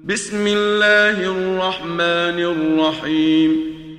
بسم الله الرحمن الرحيم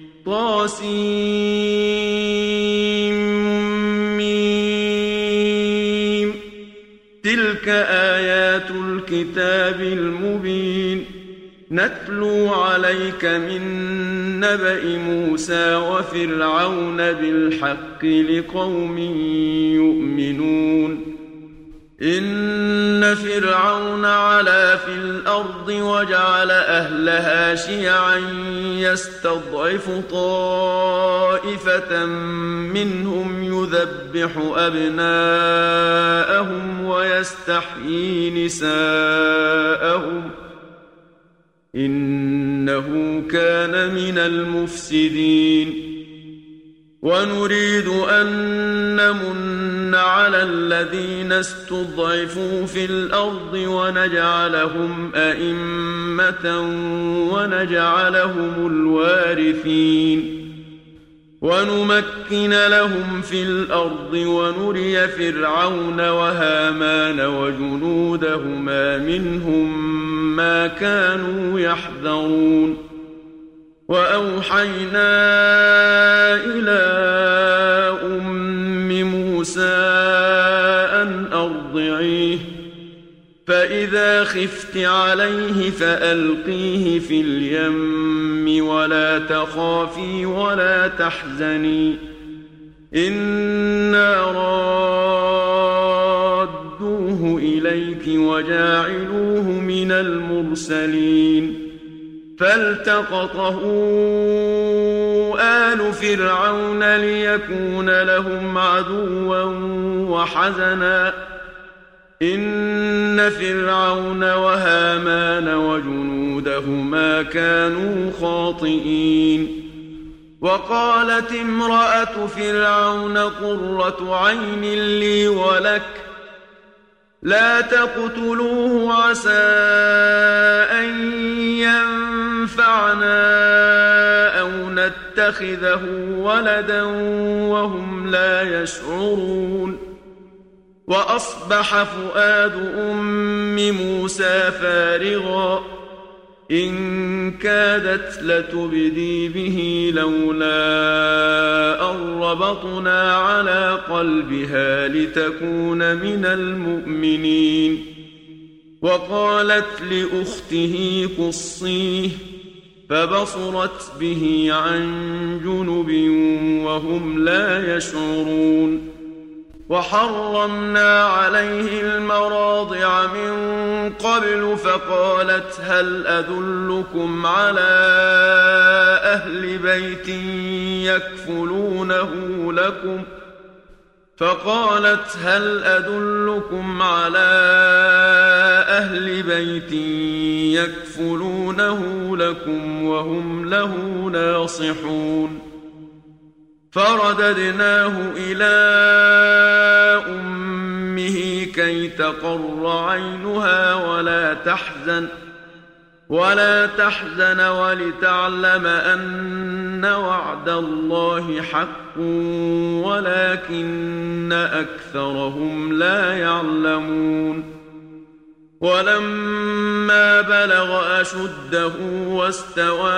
طاسيم تلك آيات الكتاب المبين نتلو عليك من نبأ موسى وفرعون بالحق لقوم يؤمنون إن فرعون علا في الأرض وجعل أهلها شيعا يستضعف طائفة منهم يذبح أبناءهم ويستحيي نساءهم إنه كان من المفسدين ونريد أن نمن على الذين استضعفوا في الأرض ونجعلهم أئمة ونجعلهم الوارثين ونمكن لهم في الأرض ونري فرعون وهامان وجنودهما منهم ما كانوا يحذرون وأوحينا إلى أم موسى أن أرضعيه فإذا خفت عليه فألقيه في اليم ولا تخافي ولا تحزني إنا رادوه إليك وجاعلوه من المرسلين فالتقطه آل فرعون ليكون لهم عدوا وحزنا إن فرعون وهامان وجنودهما كانوا خاطئين وقالت امرأة فرعون قرة عين لي ولك لا تقتلوه عسى أن ينفعنا أو نتخذه ولدا وهم لا يشعرون وأصبح فؤاد أم موسى فارغا إن كادت لتبدي به لولا أن ربطنا على قلبها لتكون من المؤمنين وقالت لأخته قصيه فبصرت به عن جنب وهم لا يشعرون وحرمنا عليه المراضع من قبل فقالت هل أدلكم على أهل بيت يكفلونه لكم وهم له ناصحون فرددناه إلى أمه كي تقر عينها ولا تحزن ولتعلم أن وعد الله حق ولكن أكثرهم لا يعلمون ولما بلغ أشده واستوى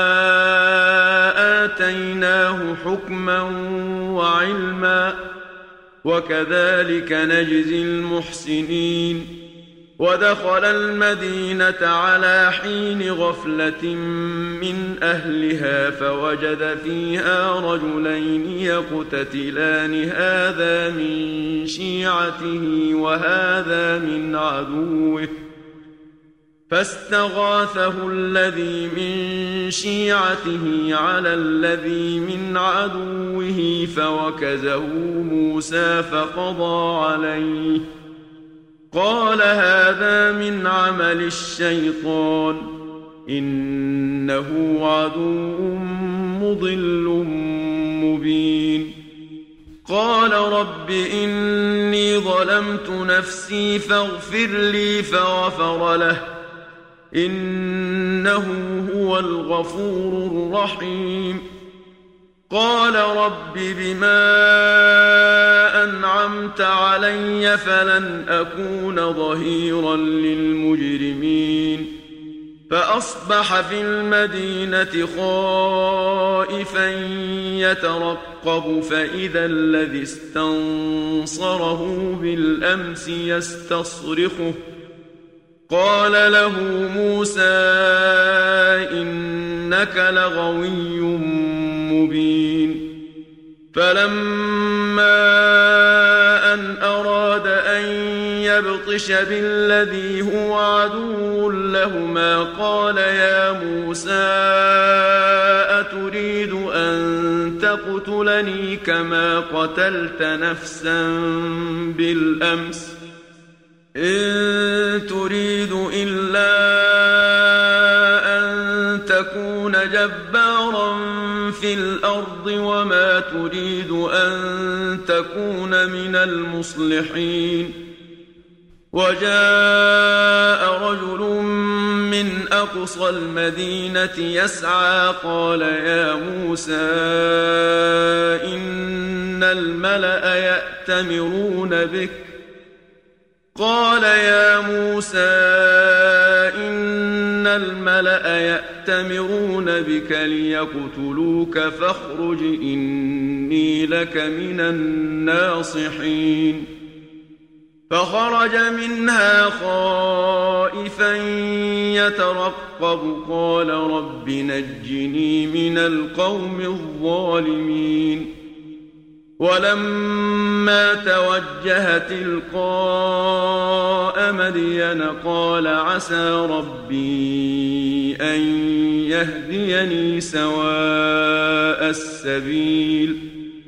آتيناه حكما وعلما وكذلك نجزي المحسنين ودخل المدينة على حين غفلة من أهلها فوجد فيها رجلين يقتتلان هذا من شيعته وهذا من عدوه فاستغاثه الذي من شيعته على الذي من عدوه فوكزه موسى فقضى عليه قال هذا من عمل الشيطان إنه عدو مضل مبين قال رب إني ظلمت نفسي فاغفر لي فغفر له إنه هو الغفور الرحيم قال رب بما أنعمت علي فلن أكون ظهيرا للمجرمين فأصبح في المدينة خائفا يترقب فإذا الذي استنصره بالأمس يستصرخه قال له موسى إنك لغوي مبين فلما أن أراد أن يبطش بالذي هو عدو لهما قال يا موسى أتريد أن تقتلني كما قتلت نفسا بالأمس إن تريد إلا أن تكون جبارا في الأرض وما تريد أن تكون من المصلحين وجاء رجل من أقصى المدينة يسعى قال يا موسى إن الملأ يأتمرون بك قال يا موسى إن الملأ يأتمرون بك ليقتلوك فاخرج إني لك من الناصحين فخرج منها خائفا يترقب قال رب نجني من القوم الظالمين ولما توجه تلقاء مدين قال عسى ربي أن يهديني سواء السبيل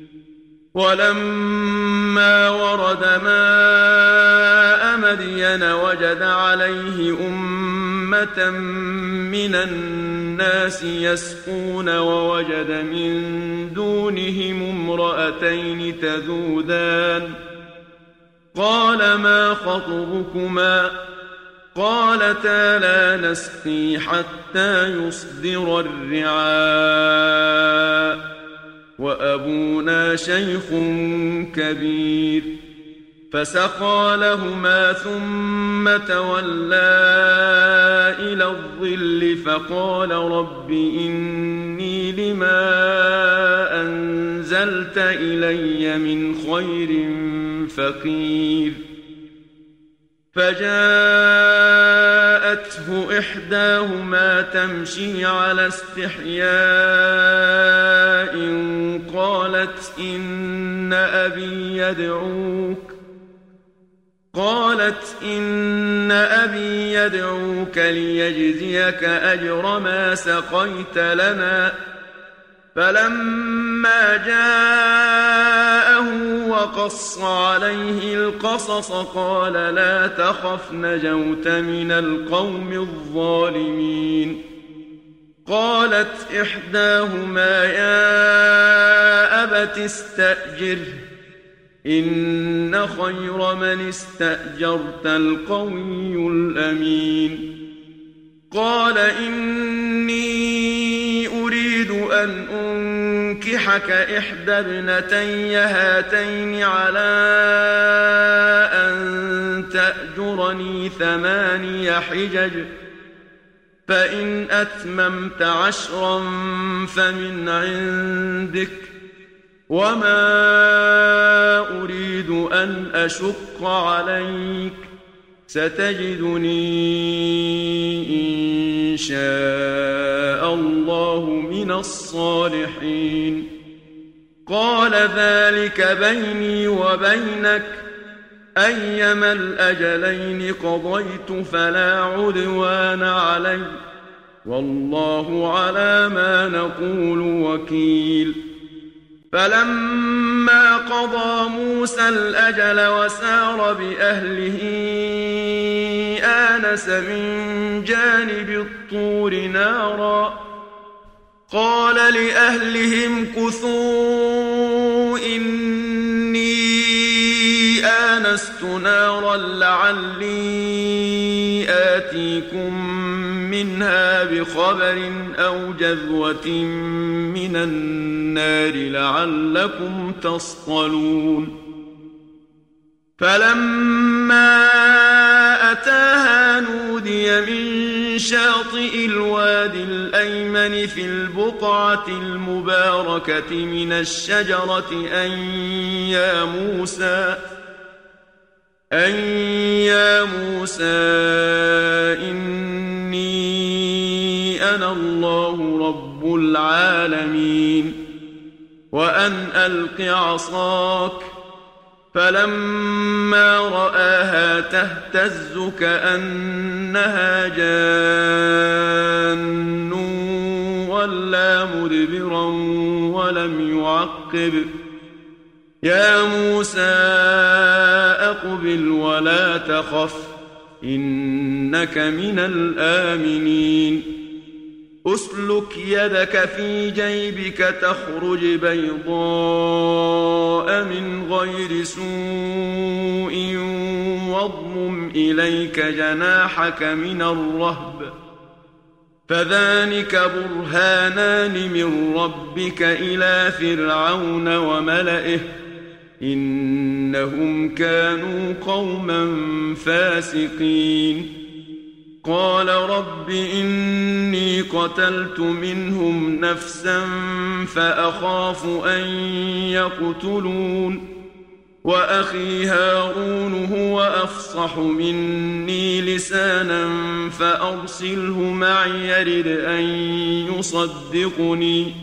ولما ورد ماء مدين وجد عليه أمة من الناس يسقون ووجد من دونهم امرأتين تذودان قال ما خطبكما قالتا لا نسقي حتى يصدر الرعاء وأبونا شيخ كبير فسقى لهما ثم تولى إلى الظل فقال رب إني لما أنزلت إلي من خير فقير فجاءته إحداهما تمشي على استحياء قالت إن أبي يدعوك ليجزيك أجر ما سقيت لنا فلما جاءه وقص عليه القصص قال لا تخف نجوت من القوم الظالمين قالت إحداهما يا أبت استأجره إن خير من استأجرت القوي الأمين قال إني أريد أن أنكحك إحدى ابنتي هاتين على أن تأجرني 8 حجج فإن أتممت 10 فمن عندك وما أريد أن أشق عليك ستجدني إن شاء الله من الصالحين قال ذلك بيني وبينك أيما الأجلين قضيت فلا عدوان علي والله على ما نقول وكيل فلما قضى موسى الأجل وسار بأهله آنس من جانب الطور نارا قال لأهلهم كثوا إني آنست نارا لعلي آتيكم منها بخبر أو جذوة من النار لعلكم تصطلون فلما أتاها نودي من شاطئ الوادي الأيمن في البقعة المباركة من الشجرة أن يا موسى إني أنا الله رب العالمين وأن ألق عصاك. فلما رآها تهتز كأنها جان ولا مدبرا ولم يعقب. يا موسى أقبل ولا تخف إنك من الآمنين. أسلك يدك في جيبك تخرج بيضاء من غير سوء واضمم إليك جناحك من الرهب فذلك برهانان من ربك إلى فرعون وملئه إنهم كانوا قوما فاسقين. قال رب إني قتلت منهم نفسا فأخاف أن يقتلون وأخي هارون هو أفصح مني لسانا فأرسله معي يرد أن يصدقني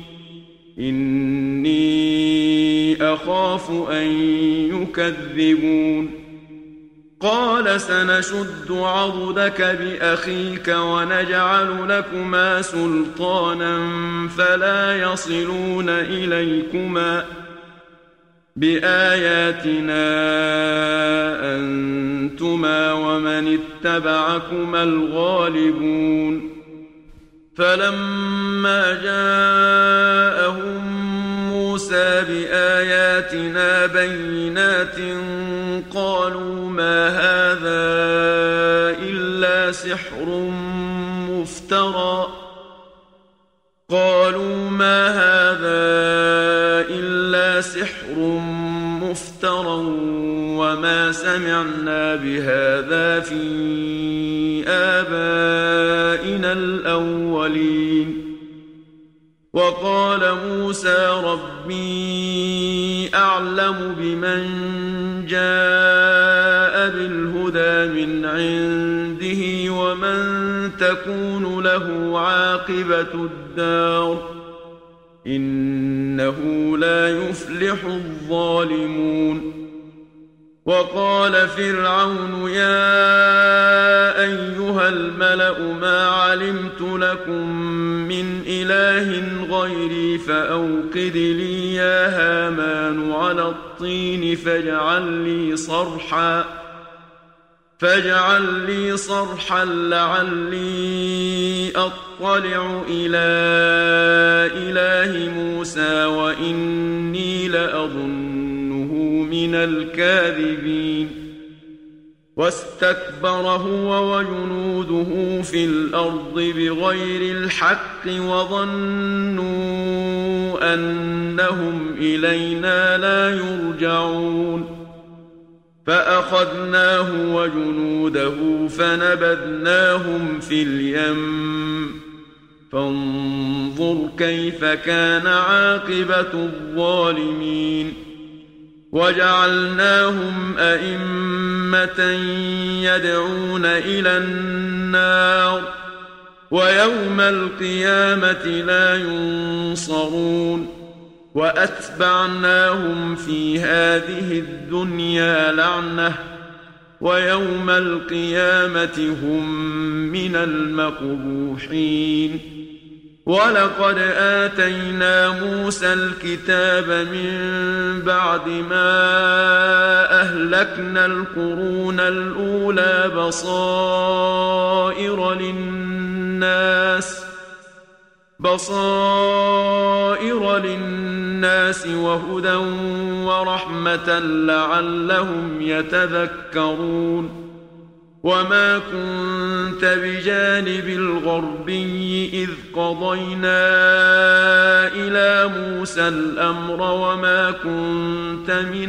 إني أخاف أن يكذبون. قال سنشد عضدك بأخيك ونجعل لكما سلطانا فلا يصلون إليكما بآياتنا أنتما ومن اتبعكما الغالبون. فلما جاءهم موسى بآياتنا بينات قالوا ما هذا إلا سحر مفترى وما سمعنا بهذا في آبائنا الأولين. وقال موسى ربي أعلم بمن جاء بالهدى من عنده ومن تكون له عاقبة الدار إنه لا يفلح الظالمون. وقال فرعون يا أيها الملأ ما علمت لكم من إله غيري فأوقد لي يا هامان على الطين فاجعل لي صرحا لعلي أطلع إلى إله موسى وإني لأظنه من الكاذبين. واستكبر هو وجنوده في الأرض بغير الحق وظنوا أنهم إلينا لا يرجعون. فأخذناه وجنوده فنبذناهم في اليم فانظر كيف كان عاقبة الظالمين. وجعلناهم أئمة يدعون إلى النار ويوم القيامة لا ينصرون. وأتبعناهم في هذه الدنيا لعنة ويوم القيامة هم من المقبوحين. ولقد آتينا موسى الكتاب من بعد ما أهلكنا القرون الأولى بصائر للناس وهدى ورحمة لعلهم يتذكرون. وما كنت بجانب الغربي إذ قضينا إلى موسى الأمر وما كنت من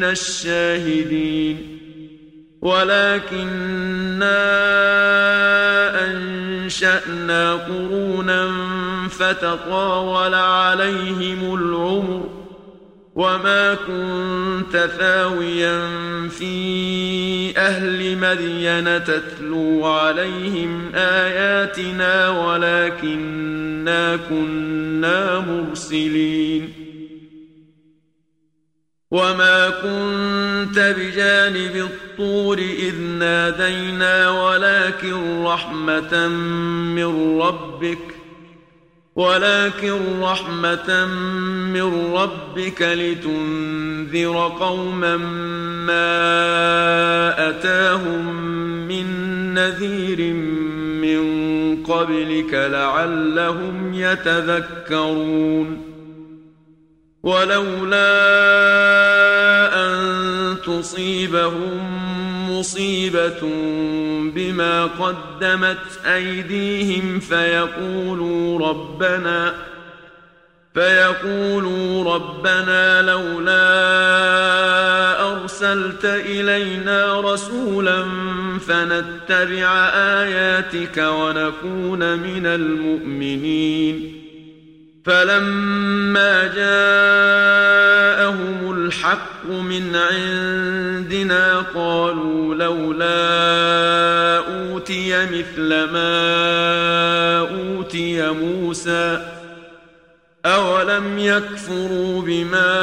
الشاهدين ولكننا أنشأنا قرونا فتطاول عليهم العمر وما كنت ثاويا في أهل مدين تتلو عليهم آياتنا ولكننا كنا مرسلين وما كنت بجانب الطور إذ نادينا ولكن رحمة من ربك لتنذر قوما ما أتاهم من نذير من قبلك لعلهم يتذكرون ولولا أن تصيبهم مصيبة بما قدمت أيديهم فيقولوا ربنا لولا أرسلت إلينا رسولا فنتبع آياتك ونكون من المؤمنين فلما جاءهم الحق من عندنا قالوا لولا أوتي مثل ما أوتي موسى أولم يكفروا بما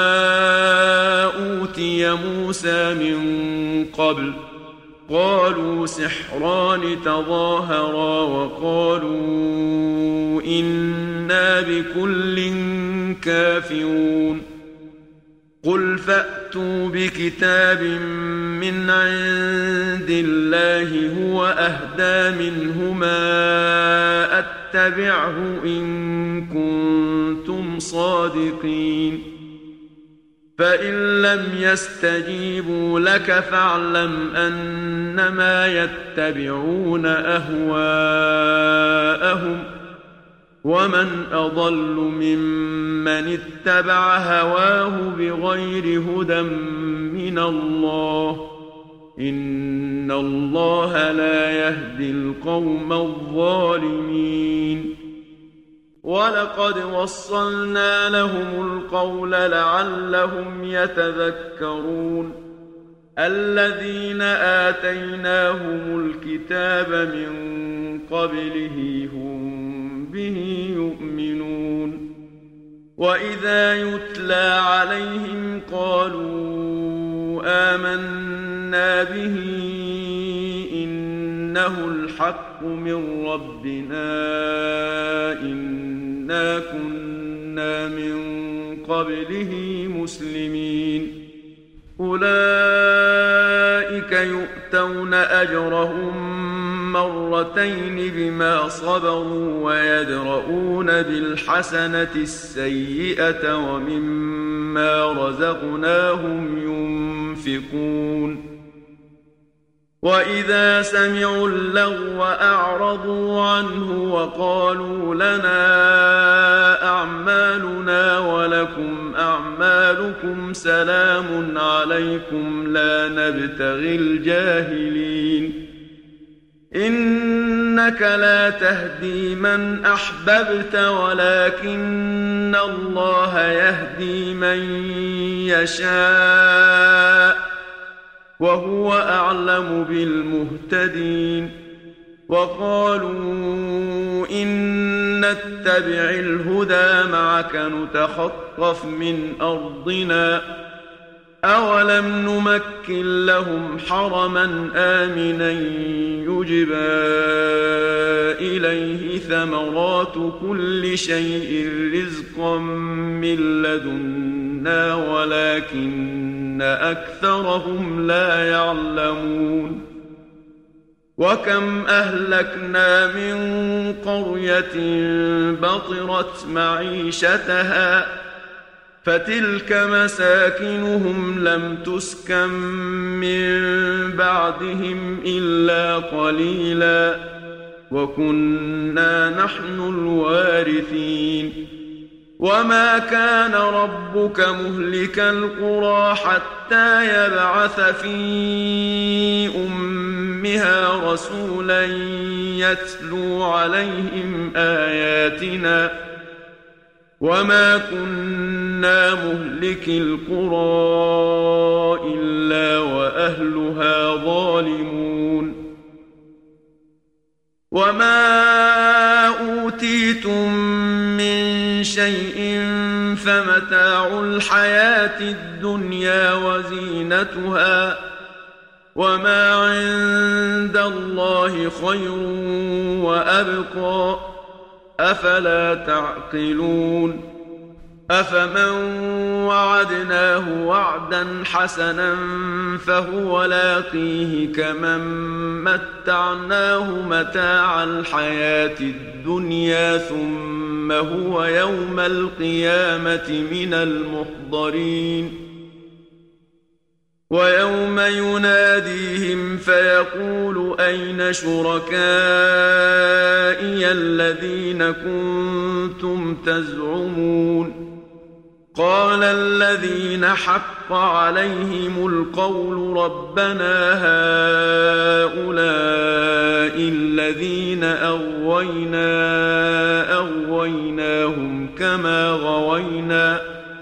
أوتي موسى من قبل قالوا سحران تظاهرا وقالوا إنا بكل كافرون قل فأتوا بكتاب من عند الله هو أهدى منهما أتبعه إن كنتم صادقين فإن لم يستجيبوا لك فاعلم أنما يتبعون أهواءهم ومن أضل ممن اتبع هواه بغير هدى من الله إن الله لا يهدي القوم الظالمين ولقد وصلنا لهم القول لعلهم يتذكرون الذين آتيناهم الكتاب من قبله هم به يؤمنون وإذا يتلى عليهم قالوا آمنا به إنه الحق من ربنا إنا كنا من قبله مسلمين أولئك يؤتون أجرهم مرتين بما صبروا ويدرؤون بالحسنة السيئة ومما رزقناهم ينفقون وإذا سمعوا اللغو أعرضوا عنه وقالوا لنا أعمالنا ولكم أعمالكم سلام عليكم لا نبتغي الجاهلين إنك لا تهدي من أحببت ولكن الله يهدي من يشاء وهو أعلم بالمهتدين وقالوا إن نتبع الهدى معك نتخطف من أرضنا أولم نمكن لهم حرما آمنا يجبى إليه ثمرات كل شيء رزقا من لدنا ولكن أكثرهم لا يعلمون وكم أهلكنا من قرية بطرت معيشتها فتلك مساكنهم لم تسكن من بعدهم إلا قليلا وكنا نحن الوارثين وما كان ربك مهلك القرى حتى يبعث في أمها رسولا يتلو عليهم آياتنا وما كنا مهلكي القرى إلا وأهلها ظالمون وما أوتيتم من شيء فمتاع الحياة الدنيا وزينتها وما عند الله خير وأبقى أفلا تعقلون أفمن وعدناه وعدا حسنا فهو لاقيه كمن متعناه متاع الحياة الدنيا ثم هو يوم القيامة من المحضرين ويوم يناديهم فيقول أين شركائي الذين كنتم تزعمون قال الذين حق عليهم القول ربنا هؤلاء الذين أغويناهم كما غوينا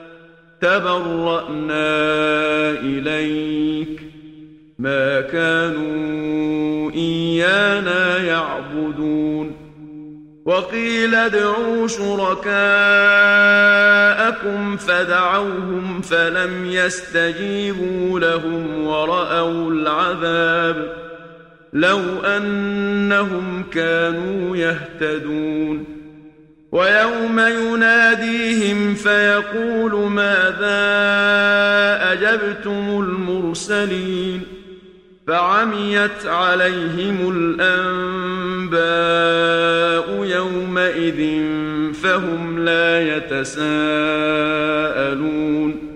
تبرأنا إليك ما كانوا إيانا يعبدون وقيل ادعوا شركاءكم فدعوهم فلم يستجيبوا لهم ورأوا العذاب لو أنهم كانوا يهتدون ويوم يناديهم فيقول ماذا أجبتم المرسلين فعميت عليهم الأنباء يومئذ فهم لا يتساءلون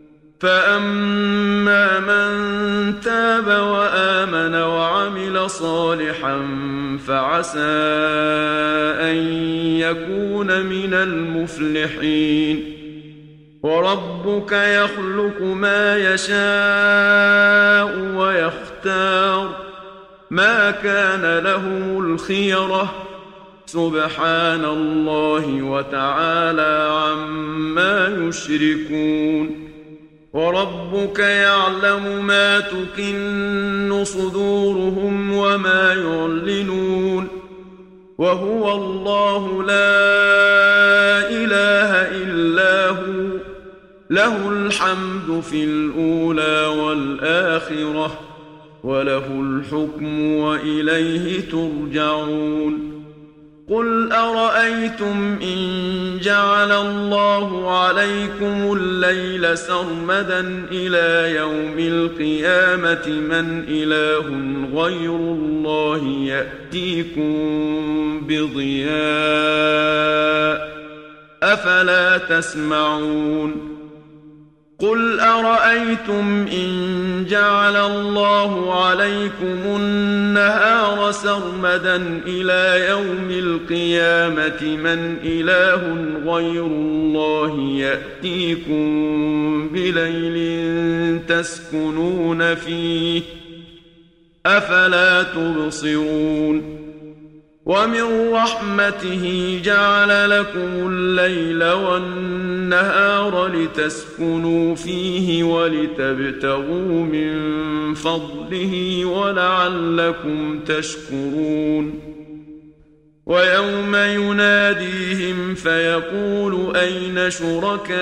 فأما من تاب وآمن وعمل صالحا فعسى أن يكون من المفلحين وربك يخلق ما يشاء ويختار ما كان لهم الخيرة سبحان الله وتعالى عما يشركون وربك يعلم ما تكن صدورهم وما يعلنون وهو الله لا إله إلا هو له الحمد في الأولى والآخرة وله الحكم وإليه ترجعون قل أرأيتم إن جعل الله عليكم الليل سرمدا إلى يوم القيامة من إله غير الله يأتيكم بضياء أفلا تسمعون قل أرأيتم إن جعل الله عليكم النهار سرمدا إلى يوم القيامة من إله غير الله يأتيكم بليل تسكنون فيه أفلا تبصرون ومن رحمته جعل لكم الليل والنهار لتسكنوا فيه ولتبتغوا من فضله ولعلكم تشكرون ويوم يناديهم فيقول أين شركائي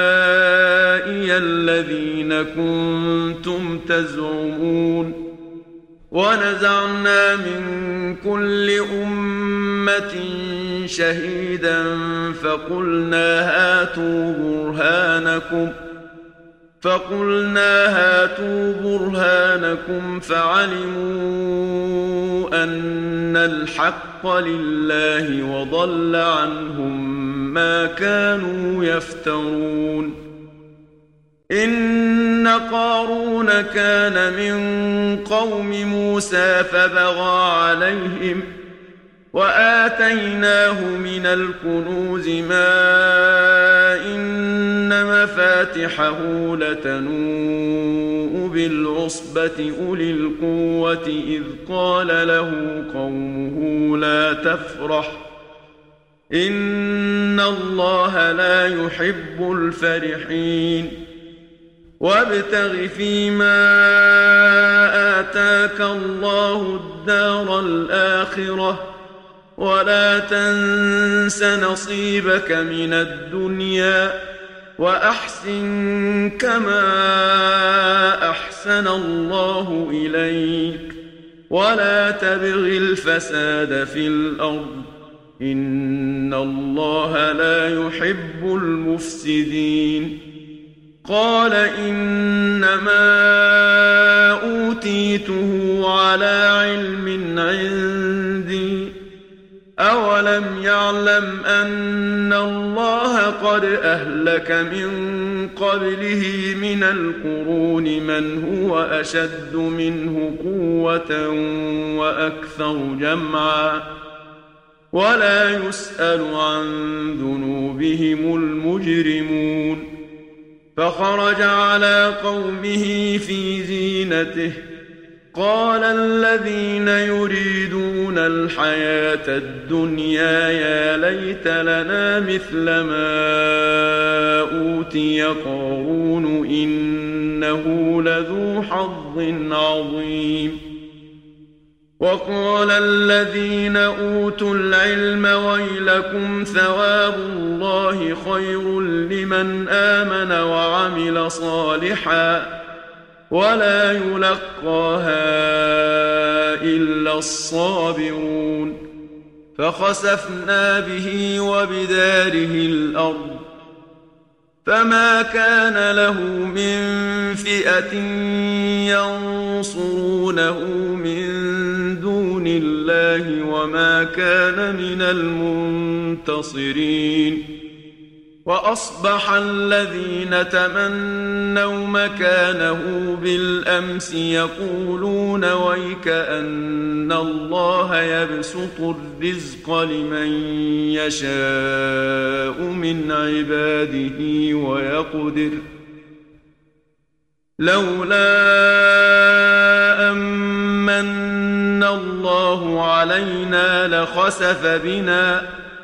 الذين كنتم تزعمون ونزعنا من كل أمة شهيدا فقلنا هاتوا برهانكم فعلموا أن الحق لله وضل عنهم ما كانوا يفترون إن قارون كان من قوم موسى فبغى عليهم وآتيناه من الكنوز ما إن مفاتحه لتنوء بالعصبة أولي القوة إذ قال له قومه لا تفرح إن الله لا يحب الفرحين وابتغ فيما آتاك الله الدار الآخرة ولا تنس نصيبك من الدنيا وأحسن كما أحسن الله إليك ولا تبغ الفساد في الأرض إن الله لا يحب المفسدين قال إنما أوتيته على علم عندي أولم يعلم أن الله قد أهلك من قبله من القرون من هو أشد منه قوة وأكثر جمعا ولا يسأل عن ذنوبهم المجرمون فخرج على قومه في زينته قال الذين يريدون الحياة الدنيا يا ليت لنا مثل ما أوتي قارون إنه لذو حظ عظيم وقال الذين أوتوا العلم ويلكم ثواب الله خير لمن آمن وعمل صالحا ولا يلقاها إلا الصابرون فخسفنا به وبداره الأرض فما كان له من فئة ينصرونه من دون الله وما كان من المنتصرين وأصبح الذين تمنوا مكانه بالأمس يقولون ويك أن الله يبسط الرزق لمن يشاء من عباده ويقدر لولا أمن الله علينا لخسف بنا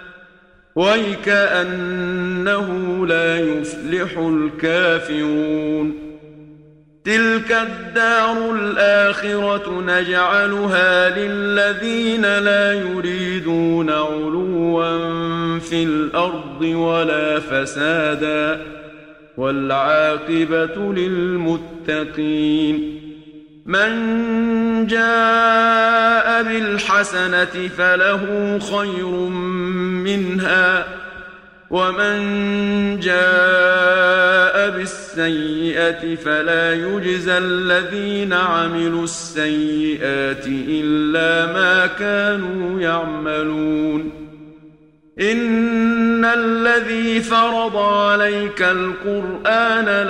ويكأنه لا يفلح الكافرون تلك الدار الآخرة نجعلها للذين لا يريدون علوا في الأرض ولا فسادا والعاقبة للمتقين من جاء بالحسنة فله خير منها ومن جاء بالسيئة فلا يجزى الذين عملوا السيئات إلا ما كانوا يعملون إن الذي فرض عليك القرآن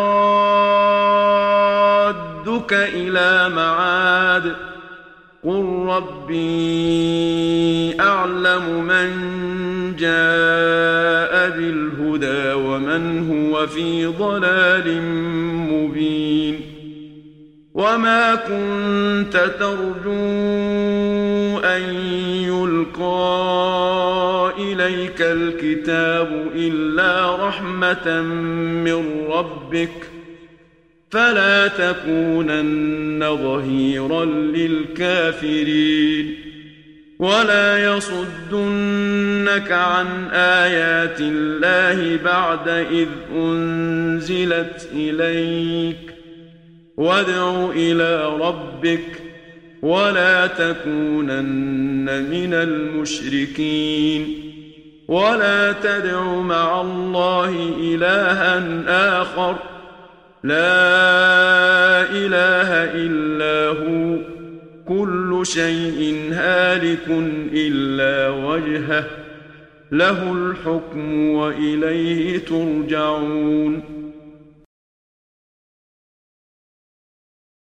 لرادك إلى معاد قل ربي أعلم من جاء بالهدى ومن هو في ضلال مبين وما كنت ترجو أن يلقى إليك الكتاب إلا رحمة من ربك فلا تكونن ظهيرا للكافرين ولا يصدنك عن آيات الله بعد إذ أنزلت إليك وادع إلى ربك ولا تكونن من المشركين ولا تدع مع الله إلها آخر لا إله إلا هو كل شيء هالك إلا وجهه له الحكم وإليه ترجعون